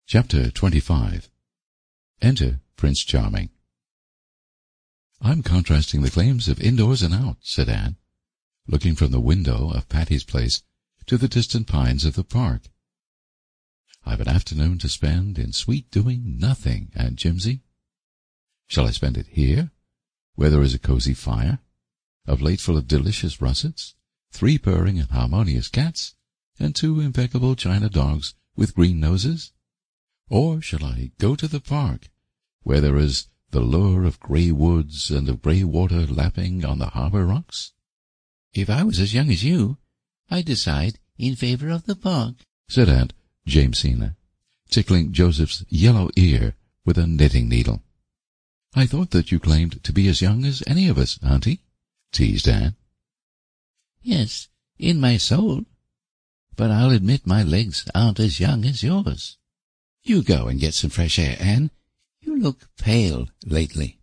Chapter 25. Enter Prince Charming. "I'm contrasting the claims of indoors and out," said Anne, looking from the window of Patty's place to the distant pines of the park. "I've an afternoon to spend in sweet doing nothing, Aunt Jimsy. Shall I spend it here, where there is a cozy fire, a plate full of delicious russets, 3 purring and harmonious cats, and 2 impeccable china dogs with green noses? Or shall I go to the park, where there is the lure of grey woods and of grey water lapping on the harbour rocks?" "If I was as young as you, I'd decide in favor of the park," said Aunt Jamesina, tickling Joseph's yellow ear with a knitting needle. "I thought that you claimed to be as young as any of us, Auntie," teased Anne. "Yes, in my soul. But I'll admit my legs aren't as young as yours. You go and get some fresh air, Anne. You look pale lately."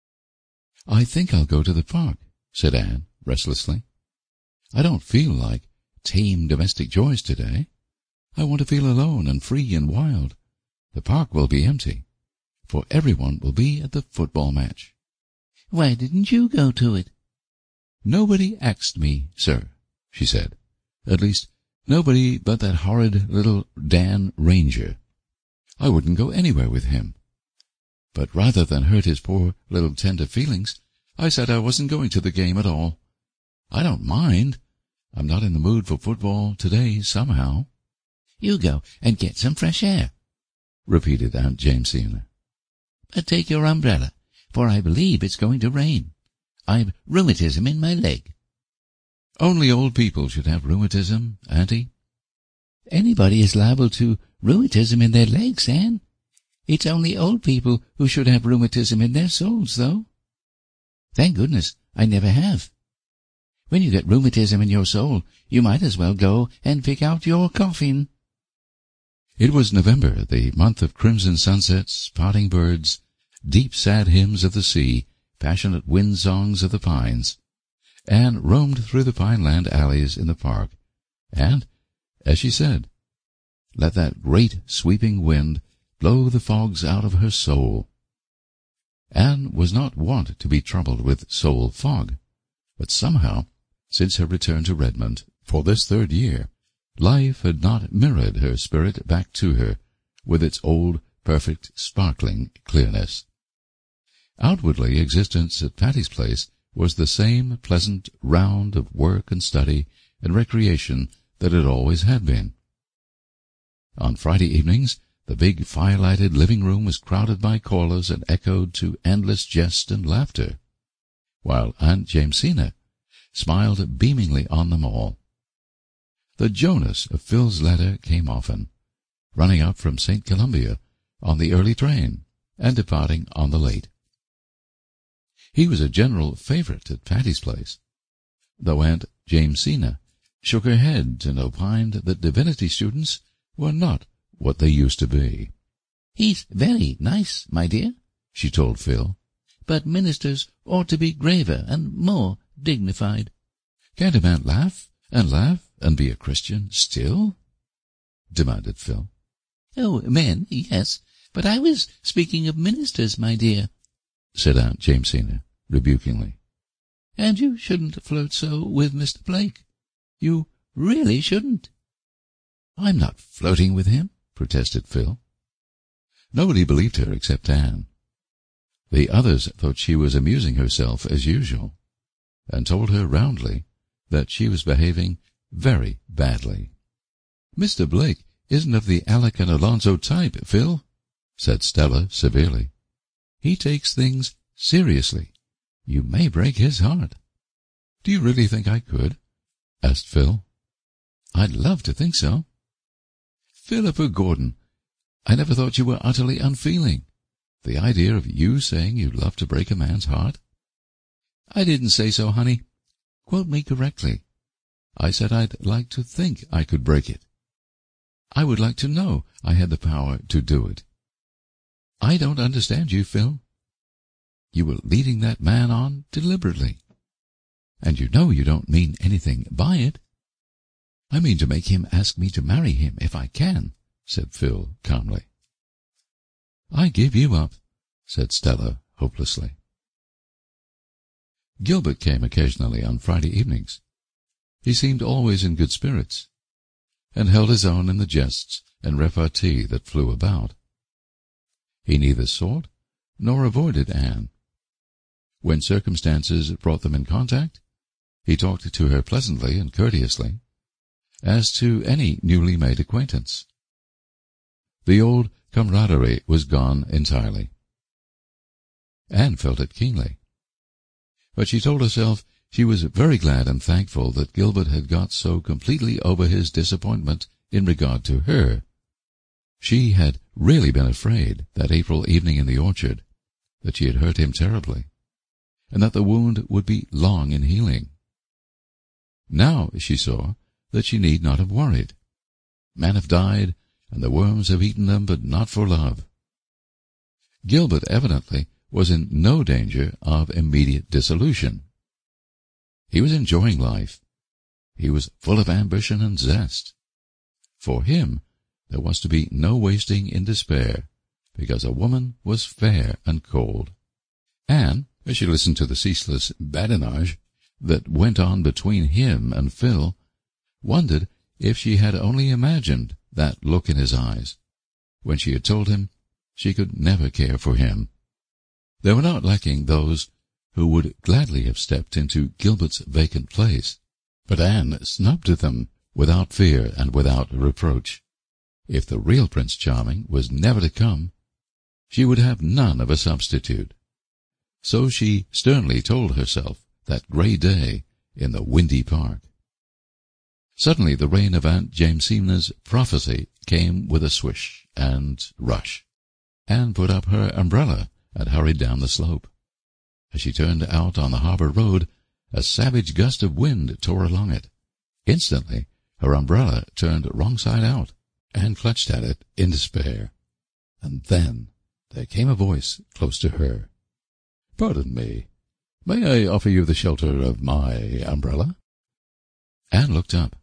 "I think I'll go to the park," said Anne restlessly. "I don't feel like tame domestic joys today. I want to feel alone and free and wild. The park will be empty, for everyone will be at the football match." "Why didn't you go to it?" "Nobody asked me, sir," she said. "At least, nobody but that horrid little Dan Ranger. I wouldn't go anywhere with him. But rather than hurt his poor little tender feelings, I said I wasn't going to the game at all. I don't mind. I'm not in the mood for football today, somehow." "You go and get some fresh air," repeated Aunt Jamesina. "But take your umbrella, for I believe it's going to rain. I've rheumatism in my leg." "Only old people should have rheumatism, Auntie." "Anybody is liable to rheumatism in their legs, Anne. It's only old people who should have rheumatism in their souls, though. Thank goodness I never have. When you get rheumatism in your soul, you might as well go and pick out your coffin." It was November, the month of crimson sunsets, parting birds, deep sad hymns of the sea, passionate wind songs of the pines. Anne roamed through the pine-land alleys in the park, and, as she said, let that great sweeping wind blow the fogs out of her soul. Anne was not wont to be troubled with soul fog, but somehow, since her return to Redmond for this 3rd year, life had not mirrored her spirit back to her with its old, perfect, sparkling clearness. Outwardly, existence at Patty's Place was the same pleasant round of work and study and recreation that it always had been. On Friday evenings, the big firelighted living room was crowded by callers and echoed to endless jest and laughter, while Aunt Jamesina smiled beamingly on them all. The Jonas of Phil's letter came often, running up from St. Columbia on the early train and departing on the late. He was a general favorite at Patty's Place, though Aunt Jamesina shook her head and opined that divinity students were not what they used to be. "He's very nice, my dear," she told Phil, "but ministers ought to be graver and more dignified." "Can't a man laugh and be a Christian still?" demanded Phil. "Oh, men, yes, but I was speaking of ministers, my dear," said Aunt Jamesina rebukingly. "And you shouldn't flirt so with Mr. Blake. You really shouldn't." "I'm not flirting with him," protested Phil. Nobody believed her except Anne. The others thought she was amusing herself as usual, and told her roundly that she was behaving very badly. "Mr. Blake isn't of the Alec and Alonzo type, Phil," said Stella severely. "He takes things seriously. You may break his heart." "Do you really think I could?" asked Phil. "I'd love to think so." "Philippa Gordon, I never thought you were utterly unfeeling. The idea of you saying you'd love to break a man's heart." "I didn't say so, honey. Quote me correctly. I said I'd like to think I could break it. I would like to know I had the power to do it. I don't understand you, Phil. You were leading that man on deliberately, and you know you don't mean anything by it." "I mean to make him ask me to marry him if I can," said Phil calmly. "I give you up," said Stella hopelessly. Gilbert came occasionally on Friday evenings. He seemed always in good spirits, and held his own in the jests and repartee that flew about. He neither sought nor avoided Anne. When circumstances brought them in contact, he talked to her pleasantly and courteously, as to any newly made acquaintance. The old camaraderie was gone entirely. Anne felt it keenly, but she told herself she was very glad and thankful that Gilbert had got so completely over his disappointment in regard to her. She had really been afraid, that April evening in the orchard, that she had hurt him terribly, and that the wound would be long in healing. Now she saw that she need not have worried. Men have died, and the worms have eaten them, but not for love. Gilbert evidently was in no danger of immediate dissolution. He was enjoying life. He was full of ambition and zest. For him, there was to be no wasting in despair, because a woman was fair and cold. Anne, as she listened to the ceaseless badinage that went on between him and Phil, wondered if she had only imagined that look in his eyes, when she had told him she could never care for him. There were not lacking those who would gladly have stepped into Gilbert's vacant place, but Anne snubbed them without fear and without reproach. If the real Prince Charming was never to come, she would have none of a substitute. So she sternly told herself that grey day in the windy park. Suddenly the rain of Aunt Jamesina's prophecy came with a swish and rush. Anne put up her umbrella and hurried down the slope. As she turned out on the harbor road, a savage gust of wind tore along it. Instantly her umbrella turned wrong side out. Anne clutched at it in despair. And then there came a voice close to her. "Pardon me. May I offer you the shelter of my umbrella?" Anne looked up.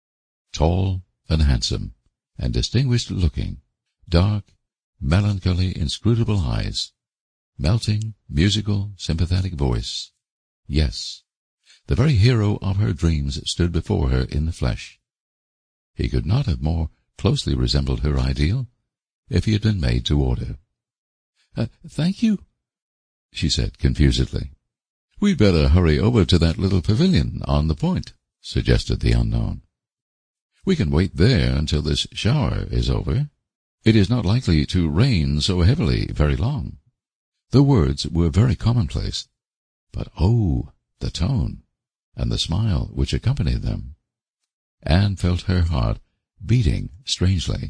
Tall and handsome and distinguished-looking, dark, melancholy, inscrutable eyes, melting, musical, sympathetic voice. Yes, the very hero of her dreams stood before her in the flesh. He could not have more closely resembled her ideal if he had been made to order. "Thank you," she said confusedly. "We'd better hurry over to that little pavilion on the point," suggested the unknown. "We can wait there until this shower is over. It is not likely to rain so heavily very long." The words were very commonplace, but oh, the tone, and the smile which accompanied them. Anne felt her heart beating strangely.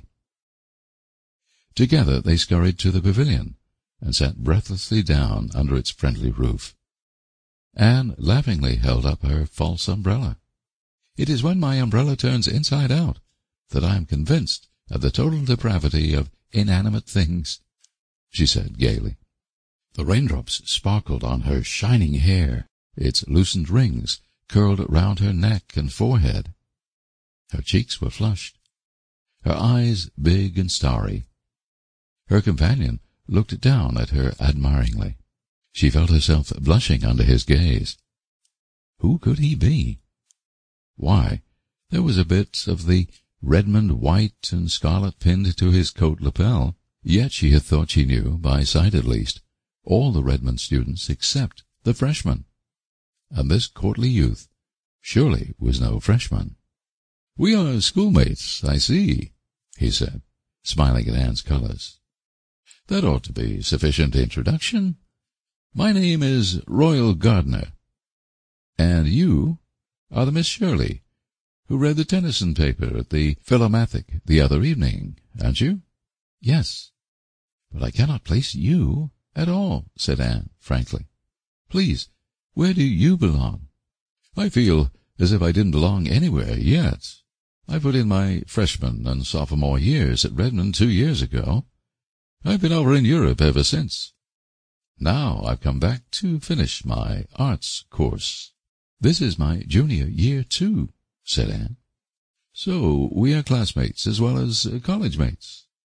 Together they scurried to the pavilion, and sat breathlessly down under its friendly roof. Anne laughingly held up her false umbrella. "It is when my umbrella turns inside out that I am convinced of the total depravity of inanimate things," she said gaily. The raindrops sparkled on her shining hair. Its loosened rings curled round her neck and forehead. Her cheeks were flushed, her eyes big and starry. Her companion looked down at her admiringly. She felt herself blushing under his gaze. Who could he be? Why, there was a bit of the Redmond white and scarlet pinned to his coat lapel, yet she had thought she knew, by sight at least, all the Redmond students except the freshman. And this courtly youth surely was no freshman. "We are schoolmates, I see," he said, smiling at Anne's colors. "That ought to be sufficient introduction. My name is Royal Gardner. And you are the Miss Shirley, who read the Tennyson paper at the Philomathic the other evening, aren't you?" "Yes, but I cannot place you at all," said Anne, frankly. "Please, where do you belong?" "I feel as if I didn't belong anywhere yet. I put in my freshman and sophomore years at Redmond 2 years ago. I've been over in Europe ever since. Now I've come back to finish my arts course." "This is my junior year, too," said Anne. "So we are classmates as well as college mates."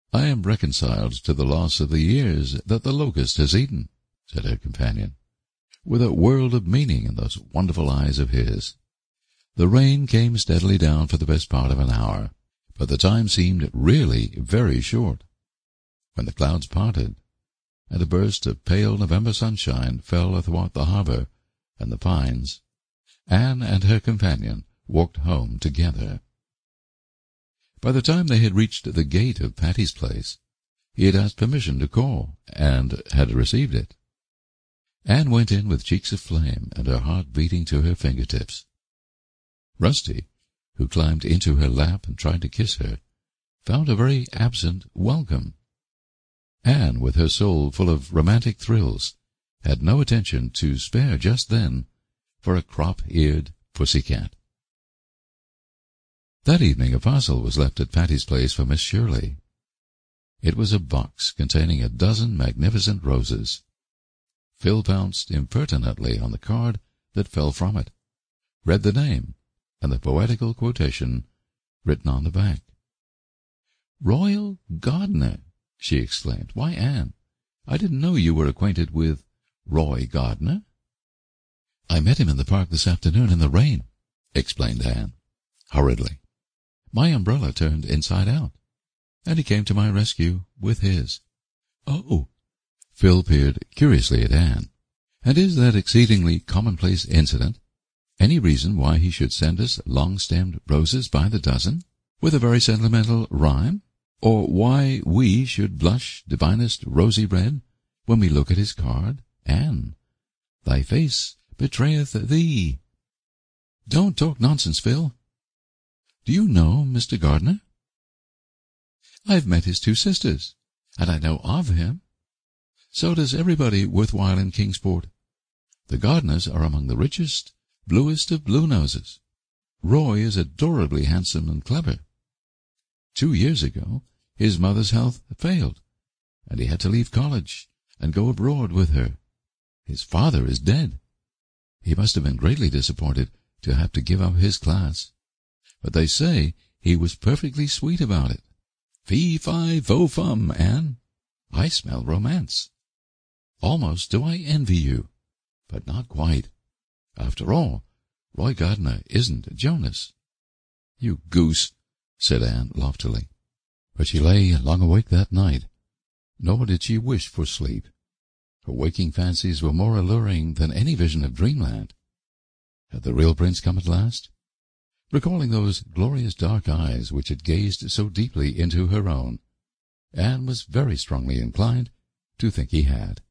"I am reconciled to the loss of the years that the locust has eaten," said her companion, with a world of meaning in those wonderful eyes of his. The rain came steadily down for the best part of an hour, but the time seemed really very short. When the clouds parted, and a burst of pale November sunshine fell athwart the harbor and the pines, Anne and her companion walked home together. By the time they had reached the gate of Patty's place, he had asked permission to call, and had received it. Anne went in with cheeks aflame and her heart beating to her fingertips. Rusty, who climbed into her lap and tried to kiss her, found a very absent welcome. Anne, with her soul full of romantic thrills, had no attention to spare just then for a crop-eared pussy-cat. That evening a parcel was left at Patty's place for Miss Shirley. It was a box containing a dozen magnificent roses. Phil pounced impertinently on the card that fell from it, read the name, and the poetical quotation written on the back. "Royal Gardner!" she exclaimed. "Why, Anne, I didn't know you were acquainted with Roy Gardner." "I met him in the park this afternoon in the rain," explained Anne, hurriedly. "My umbrella turned inside out, and he came to my rescue with his." "Oh!" Phil peered curiously at Anne. "And is that exceedingly commonplace incident any reason why he should send us long-stemmed roses by the dozen, with a very sentimental rhyme? Or why we should blush divinest rosy red when we look at his card? Anne, thy face betrayeth thee." "Don't talk nonsense, Phil. Do you know Mr. Gardner?" "I've met his two sisters, and I know of him. So does everybody worthwhile in Kingsport. The Gardners are among the richest, bluest of blue noses. Roy is adorably handsome and clever. 2 years ago his mother's health failed, and he had to leave college and go abroad with her. His father is dead. He must have been greatly disappointed to have to give up his class, but they say he was perfectly sweet about it. Fee-fi-fo-fum, Anne. I smell romance. Almost do I envy you, but not quite. After all, Roy Gardner isn't Jonas." "You goose," said Anne loftily. But she lay long awake that night, nor did she wish for sleep. Her waking fancies were more alluring than any vision of dreamland. Had the real prince come at last? Recalling those glorious dark eyes which had gazed so deeply into her own, Anne was very strongly inclined to think he had.